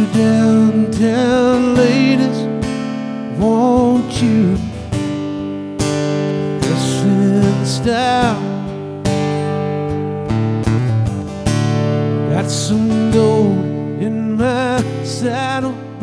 you downtown ladies, won't you dress in style? Got some gold in my saddle,